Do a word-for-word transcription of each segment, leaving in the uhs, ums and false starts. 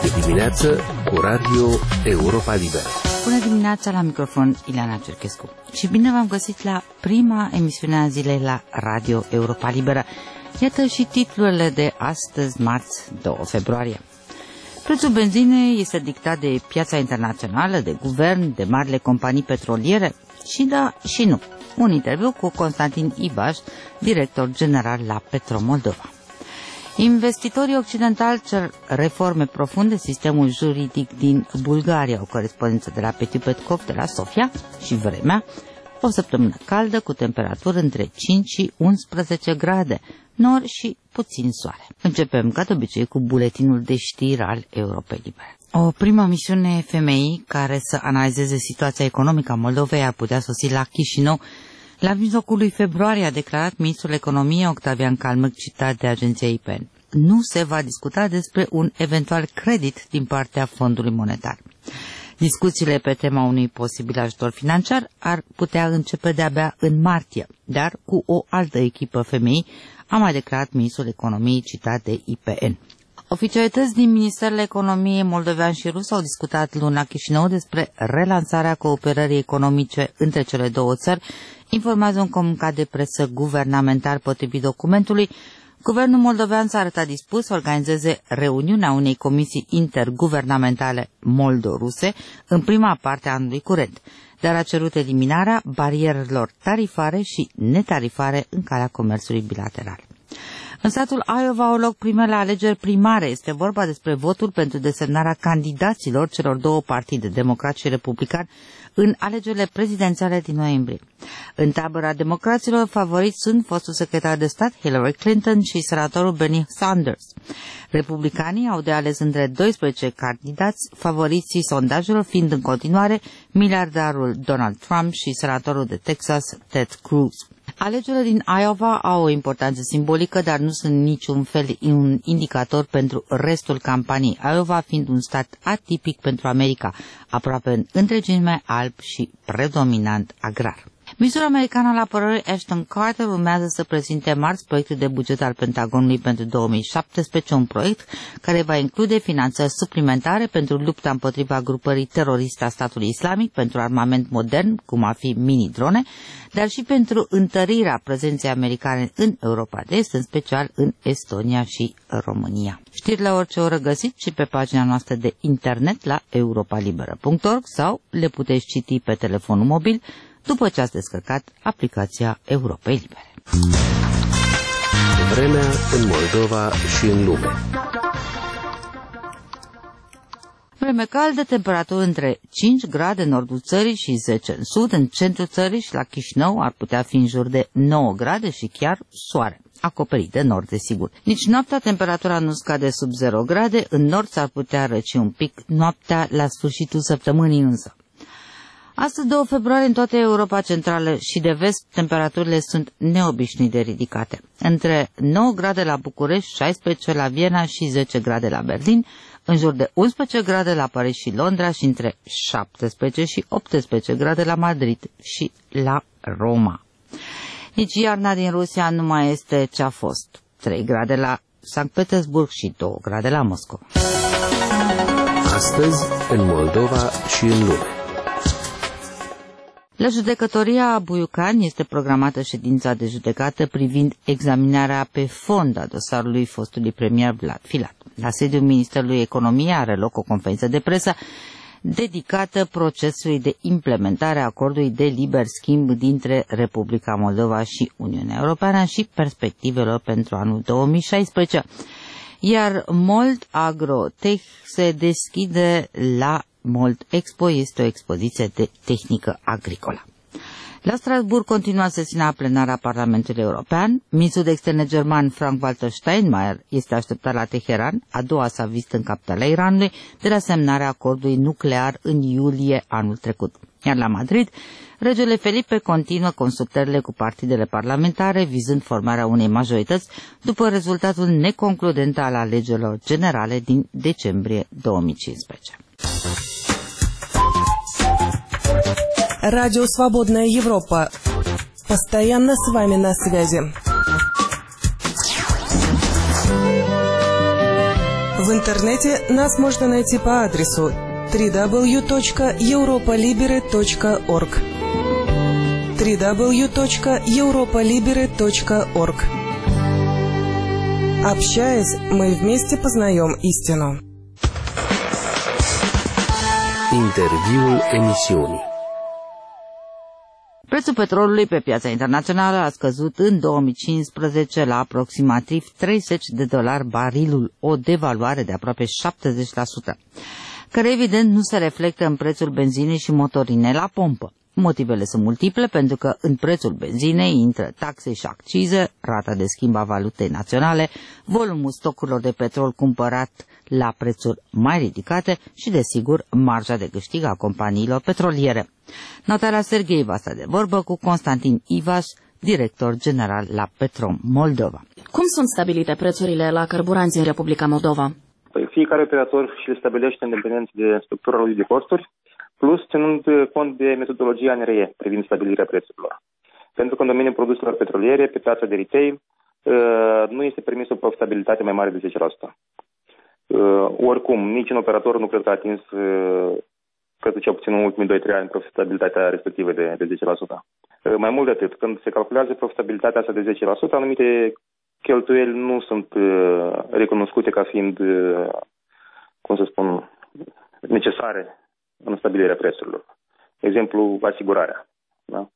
E dimineață cu Radio Europa Liberă. Bună dimineața, la microfon Ileana Cerchescu. Și bine v-am găsit la prima emisiune a zilei la Radio Europa Liberă. Iată și titlurile de astăzi, marți, doi februarie. Prețul benzinei este dictat de piața internațională, de guvern, de marile companii petroliere și da și nu. Un interviu cu Constantin Ibaș, director general la Petromoldova. Investitorii occidentali cer reforme profunde, sistemul juridic din Bulgaria, o corespondență de la Petit Petkov de la Sofia și vremea, o săptămână caldă cu temperaturi între cinci și unsprezece grade, nori și puțin soare. Începem, ca de obicei, cu buletinul de știri al Europei Libere. O primă misiune femeii care să analizeze situația economică a Moldovei ar putea sosi la Chișinău la mijlocul lui februarie, a declarat ministrul economiei Octavian Calmâc, citat de agenția I P N. Nu se va discuta despre un eventual credit din partea Fondului Monetar. Discuțiile pe tema unui posibil ajutor financiar ar putea începe de-abia în martie, dar cu o altă echipă femei, a mai declarat ministrul economiei, citat de I P N. Oficialități din Ministerele Economiei moldovean și rus au discutat luni la Chișinău despre relansarea cooperării economice între cele două țări, informează un comunicat de presă guvernamental. Potrivit documentului, guvernul moldovean s-a arătat dispus să organizeze reuniunea unei comisii interguvernamentale moldo-ruse în prima parte a anului curent, dar a cerut eliminarea barierelor tarifare și netarifare în calea comerțului bilateral. În statul Iowa au loc primele alegeri primare. Este vorba despre votul pentru desemnarea candidaților celor două partide, democrat și republican, în alegerile prezidențiale din noiembrie. În tabăra democraților, favoriți sunt fostul secretar de stat Hillary Clinton și senatorul Bernie Sanders. Republicanii au de ales între doisprezece candidați, favoriții sondajelor fiind în continuare miliardarul Donald Trump și senatorul de Texas Ted Cruz. Alegerile din Iowa au o importanță simbolică, dar nu sunt niciun fel un indicator pentru restul campaniei, Iowa fiind un stat atipic pentru America, aproape în întregime alb și predominant agrar. Ministrul american al apărării Ashton Carter urmează să prezinte marți proiectul de buget al Pentagonului pentru două mii șaptesprezece, un proiect care va include finanțări suplimentare pentru lupta împotriva grupării teroriste a statului islamic, pentru armament modern, cum ar fi mini-drone, dar și pentru întărirea prezenței americane în Europa de Est, în special în Estonia și România. Știrile orice oră găsiți și pe pagina noastră de internet la europa liberă punct org sau le puteți citi pe telefonul mobil după ce ați descărcat aplicația Europei Libere. Vremea în Moldova și în lume. Vreme caldă, temperaturi între cinci grade în nordul țării și zece în sud, în centrul țării și la Chișinău ar putea fi în jur de nouă grade și chiar soare, acoperit de nord, desigur. Nici noaptea temperatura nu scade sub zero grade, în nord s-ar putea răci un pic noaptea la sfârșitul săptămânii însă. Astăzi, doi februarie, în toată Europa Centrală și de Vest, temperaturile sunt neobișnuit de ridicate. Între nouă grade la București, șaisprezece la Viena și zece grade la Berlin, în jur de unsprezece grade la Paris și Londra și între șaptesprezece și optsprezece grade la Madrid și la Roma. Nici iarna din Rusia nu mai este ce a fost. trei grade la Sankt Petersburg și două grade la Moscova. Astăzi, în Moldova și în lume. La judecătoria Buiucan este programată ședința de judecată privind examinarea pe fond a dosarului fostului premier Vlad Filat. La sediul Ministerului Economiei are loc o conferință de presă dedicată procesului de implementare a acordului de liber schimb dintre Republica Moldova și Uniunea Europeană și perspectivelor pentru anul două mii șaisprezece. Iar Mold Agrotech se deschide la Mold Expo, este o expoziție de tehnică agricolă. La Strasbourg continua sesiunea plenară a Parlamentului European. Ministrul de externe german Frank-Walter Steinmeier este așteptat la Teheran, a doua sa vizită în capitala Iranului, de la semnarea acordului nuclear în iulie anul trecut. Iar la Madrid, regele Felipe continuă consultările cu partidele parlamentare, vizând formarea unei majorități după rezultatul neconcludent al alegerilor generale din decembrie două mii cincisprezece. Радио «Свободная Европа». Постоянно с вами на связи. В интернете нас можно найти по адресу дабл ю дабл ю дабл ю точка европа либере точка орг. дабл ю дабл ю дабл ю точка европа либере точка орг. Общаясь, мы вместе познаем истину. Interviul emisiunii. Prețul petrolului pe piața internațională a scăzut în două mii cincisprezece la aproximativ treizeci de dolari barilul, o devaluare de aproape șaptezeci la sută, care evident nu se reflectă în prețul benzinei și motorine la pompă. Motivele sunt multiple, pentru că în prețul benzinei intră taxe și accize, rata de schimb a valutei naționale, volumul stocurilor de petrol cumpărat la prețuri mai ridicate și, desigur, marja de câștig a companiilor petroliere. Natalia Serghei va sta de vorbă cu Constantin Ivaș, director general la Petrom Moldova. Cum sunt stabilite prețurile la carburanți în Republica Moldova? Păi fiecare operator și le stabilește independent de structura lui de costuri, plus ținând cont de metodologia N R E privind stabilirea prețurilor. Pentru că în domeniul produselor petroliere, pe piața de retail, nu este permis o profitabilitate mai mare de zece la sută. Oricum, niciun operator nu cred că a atins, cred că cel puțin în ultimii doi trei ani, profitabilitatea respectivă de, de zece la sută. Mai mult de atât, când se calculează profitabilitatea asta de zece la sută, anumite cheltuieli nu sunt recunoscute ca fiind, cum să spun, necesare în stabilirea prețurilor. De exemplu, asigurarea. Da?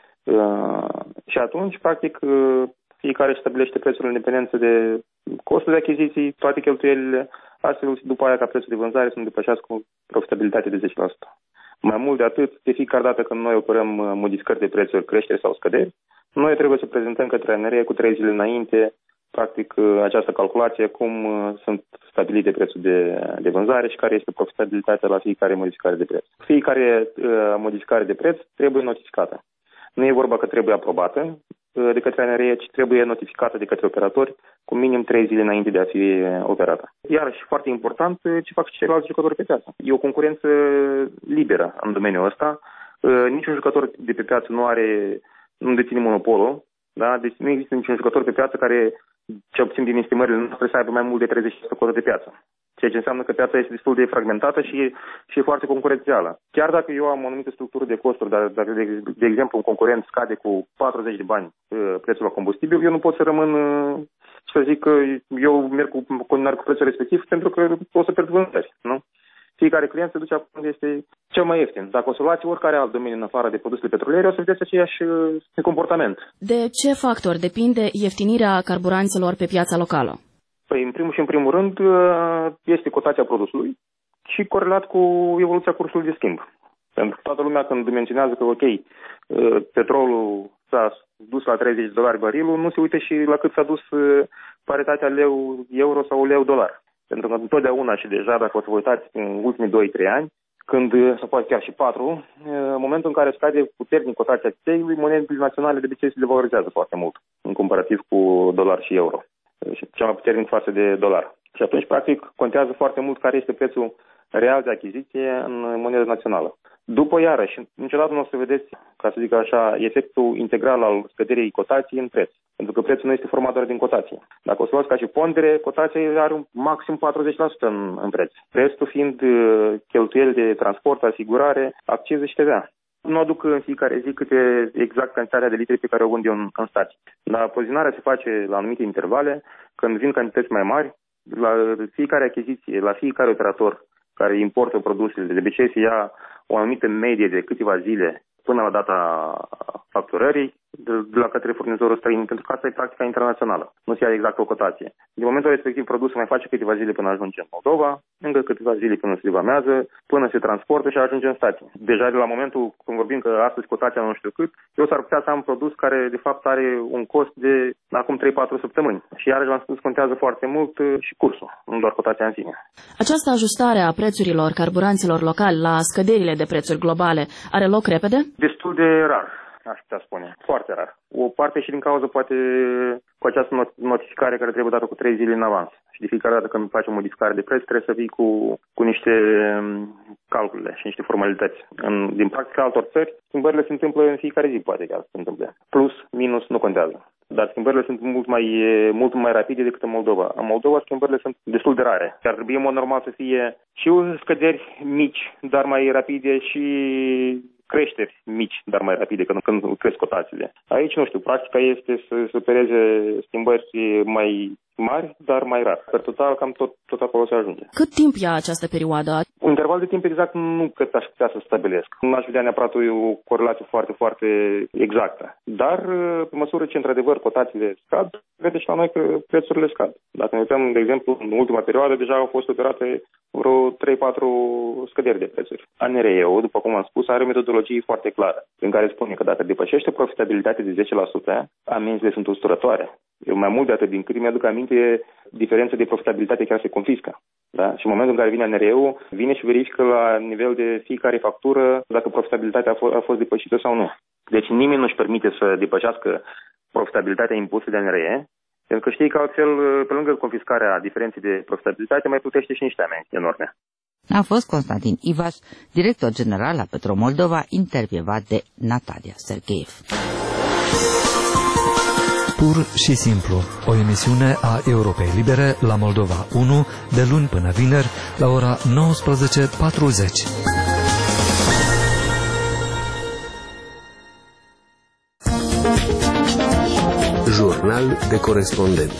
Și atunci, practic, fiecare stabilește prețul în dependență de costul de achiziții, toate cheltuielile, astfel după aia ca prețul de vânzare să nu depășească cu profitabilitate de zece la sută. Mai mult de atât, de fiecare dată când noi operăm modificări de prețuri, creștere sau scăderi, noi trebuie să prezentăm către N R E cu trei zile înainte, practic, această calculație, cum sunt stabilite prețul de, de vânzare și care este profitabilitatea la fiecare modificare de preț. Fiecare uh, modificare de preț trebuie notificată. Nu e vorba că trebuie aprobată uh, de către N R E, ci trebuie notificată de către operatori cu minim trei zile înainte de a fi operată. Iarăși, foarte important, ce fac și ceilalți jucători pe piață. E o concurență liberă în domeniul ăsta. Uh, niciun jucător de pe piață nu are, nu deține monopolul. Da? Deci nu există niciun jucător pe piață care, cel puțin din estimările noastre, să aibă mai mult de treizeci la sută cotă de piață. Ceea ce înseamnă că piața este destul de fragmentată și e, și e foarte concurențială. Chiar dacă eu am o anumită structură de costuri, dar dacă, de, de exemplu, un concurent scade cu patruzeci de bani prețul la combustibil, eu nu pot să rămân și să zic că eu merg cu, merg cu prețul respectiv pentru că o să pierd vânzări, nu? Fiecare client se duce acolo unde este cel mai ieftin. Dacă o să luați oricare alt domeniu în afară de produsele petroliere, o să vedeți aceeași comportament. De ce factor depinde ieftinirea carburanților pe piața locală? Păi, în primul și în primul rând, este cotația produsului și corelat cu evoluția cursului de schimb. Pentru că toată lumea, când menționează că, ok, petrolul s-a dus la treizeci de dolari barilul, nu se uită și la cât s-a dus paritatea leu-euro sau leu-dolar. Pentru că întotdeauna și deja, dacă o să vă uitați în ultimii doi trei ani, când, sau poate chiar și patru, în momentul în care scade puternic cotația țeului, monedele naționale de obicei se devalorizează foarte mult, în comparativ cu dolar și euro. Și cel mai puternic față de dolar. Și atunci, practic, contează foarte mult care este prețul real de achiziție în monedă națională. După, iarăși, niciodată nu o să vedeți, ca să zic așa, efectul integral al scăderii cotației în preț. Pentru că prețul nu este format doar din cotație. Dacă o să luați ca și pondere, cotația are un maxim patruzeci la sută în, în preț. Restul fiind uh, cheltuieli de transport, asigurare, accize și T V A. Nu aduc în fiecare zi câte exact cantitatea de litri pe care o vând eu în, în stație. Dar poziționarea se face la anumite intervale, când vin cantități mai mari, la fiecare achiziție, la fiecare operator care importă produsele, de obicei se ia o anumită medie de câteva zile până la data facturării de, de la către furnizorul străin, pentru că asta e practica internațională. Nu se ia exact o cotație. Din momentul respectiv, produsul mai face câteva zile până ajunge în Moldova, încă câteva zile până se livamează, până se transportă și ajunge în stație. Deja de la momentul când vorbim că astăzi cotația nu știu cât, eu s-ar putea să am un produs care de fapt are un cost de acum trei patru săptămâni. Și iarăși v-am spus, contează foarte mult și cursul, nu doar cotația în sine. Această ajustare a prețurilor carburanților locali la scăderile de prețuri globale are loc repede? Destul de rar, aș putea spune. Foarte rar. O parte și din cauza poate cu această notificare care trebuie dată cu trei zile în avans. Și de fiecare dată când faci o modificare de preț trebuie să vii cu, cu niște calcule și niște formalități. În, din practica altor țări, schimbările se întâmplă în fiecare zi, poate chiar se întâmplă. Plus, minus, nu contează. dar schimbările sunt mult mai, mult mai rapide decât în Moldova. În Moldova schimbările sunt destul de rare. Ar trebui în mod normal să fie și scăderi mici, dar mai rapide, și creșteri mici, dar mai rapide când, când cresc cotațiile. Aici, nu știu, practica este să se opereze schimbări mai mari, dar mai rar. Per total, cam tot, tot acolo se ajunge. Cât timp ia această perioadă? Un interval de timp exact nu cât aș putea să stabilesc. Nu aș vedea neapărat o corelație foarte, foarte exactă. Dar, pe măsură ce, într-adevăr, cotațiile scad, vedeți la noi că prețurile scad. Dacă ne uităm, de exemplu, în ultima perioadă, deja au fost operate vreo trei patru scăderi de prețuri. A N R E-ul, după cum am spus, are o metodologie foarte clară, prin care spune că dacă depășește profitabilitatea de zece la sută, amenziile sunt usturătoare. Eu mai mult de atât, din cât mi-aduc aminte, diferența de profitabilitate chiar se confiscă. Da? Și în momentul în care vine A N R E-ul, vine și verifică la nivel de fiecare factură dacă profitabilitatea a fost, a fost depășită sau nu. Deci nimeni nu-și permite să depășească profitabilitatea impusă de A N R E, pentru că știi că altfel, pe lângă confiscarea diferenței de profitabilitate, mai plătește și niște amenzi enorme. A fost Constantin Ivaș, director general la Petro Moldova, intervievat de Natalia Sergeev. Pur și simplu, o emisiune a Europei Libere la Moldova unu, de luni până vineri, la ora nouăsprezece patruzeci. Jurnal de corespondent.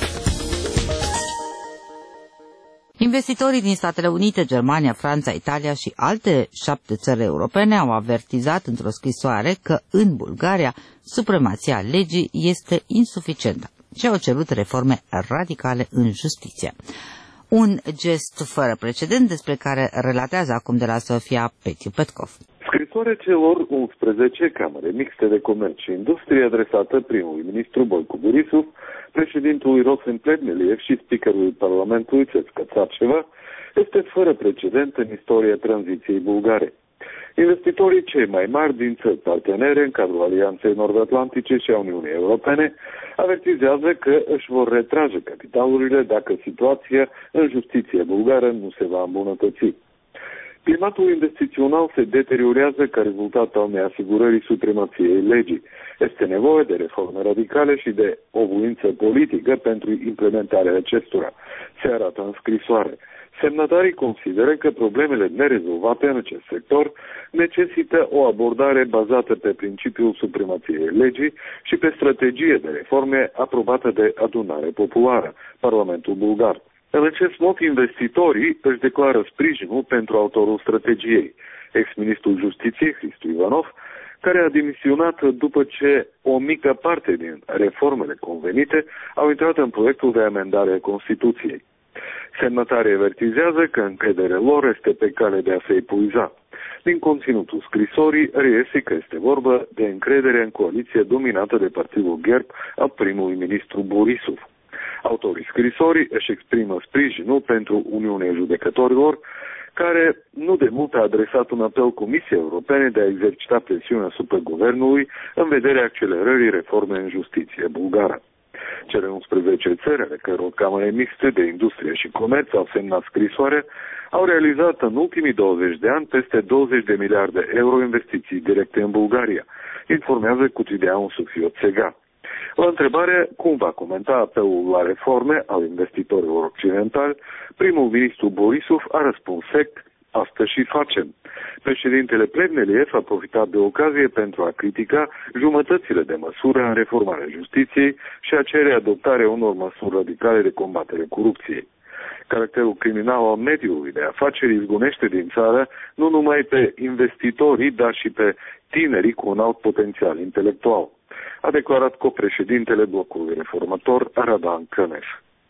Investitorii din Statele Unite, Germania, Franța, Italia și alte șapte țări europene au avertizat într-o scrisoare că în Bulgaria supremația legii este insuficientă și au cerut reforme radicale în justiție. Un gest fără precedent despre care relatează acum de la Sofia Petiu Petkov. Scrisoare celor unsprezece camere mixte de comerț și industrie adresată primului ministru Boicu Borisov, președintului Rosen Plevneliev și speakerului Parlamentului Țesca Țarceva, este fără precedent în istoria tranziției bulgare. Investitorii cei mai mari din țări partenere în cadrul Alianței Nord-Atlantice și a Uniunii Europene avertizează că își vor retrage capitalurile dacă situația în justiție bulgară nu se va îmbunătăți. Climatul investițional se deteriorează ca rezultat al neasigurării supremației legii. Este nevoie de reforme radicale și de o voință politică pentru implementarea acestora, se arată în scrisoare. Semnatarii consideră că problemele nerezolvate în acest sector necesită o abordare bazată pe principiul supremației legii și pe strategie de reforme aprobată de adunare populară, Parlamentul Bulgar. În acest mod, investitorii își declară sprijinul pentru autorul strategiei, ex-ministrul Justiției, Hristu Ivanov, care a demisionat după ce o mică parte din reformele convenite au intrat în proiectul de amendare a Constituției. Semnatarii avertizează că încrederea lor este pe cale de a se epuiza. Din conținutul scrisorii reiese că este vorba de încredere în coaliție dominată de partidul Gerb al primului ministru Borisov. Autorii scrisorii își exprimă sprijinul pentru Uniunea Judecătorilor, care nu de mult a adresat un apel Comisiei Europene de a exercita presiune asupra guvernului în vederea accelerării reformei în justiție bulgară. Cele unsprezece țări ale căror camere mixte de industrie și comerț au semnat scrisoarea au realizat în ultimii douăzeci de ani peste douăzeci de miliarde de euro investiții directe în Bulgaria, informează cotidianul Sofia Țega. La întrebare cum va comenta apelul la reforme al investitorilor occidentali, primul ministru Borisov a răspuns sec: asta și facem. Președintele Plevneliev a profitat de ocazie pentru a critica jumătățile de măsură în reformarea justiției și a cere adoptarea unor măsuri radicale de combatere corupției. Caracterul criminal al mediului de afaceri izgonește din țară nu numai pe investitorii, dar și pe tinerii cu un alt potențial intelectual, a declarat copreședintele blocului reformator Radan Căneș.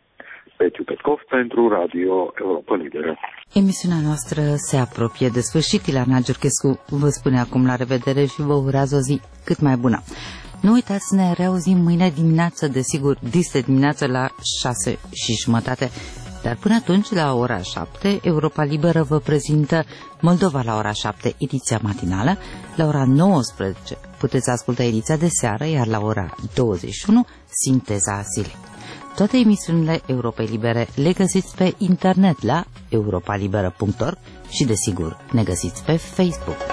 Petiu Petkov pentru Radio Europa Liberă. Emisiunea noastră se apropie de sfârșit. Ileana Giurchescu vă spune acum la revedere și vă urează o zi cât mai bună. Nu uitați să ne reauzim mâine dimineață, desigur, dis de dimineață la șase și jumătate. Dar până atunci, la ora șapte, Europa Liberă vă prezintă Moldova la ora șapte, ediția matinală. La ora nouăsprezece puteți asculta ediția de seară, iar la ora douăzeci și unu, sinteza zilei. Toate emisiunile Europei Libere le găsiți pe internet la europa liberă punct org și, desigur, ne găsiți pe Facebook.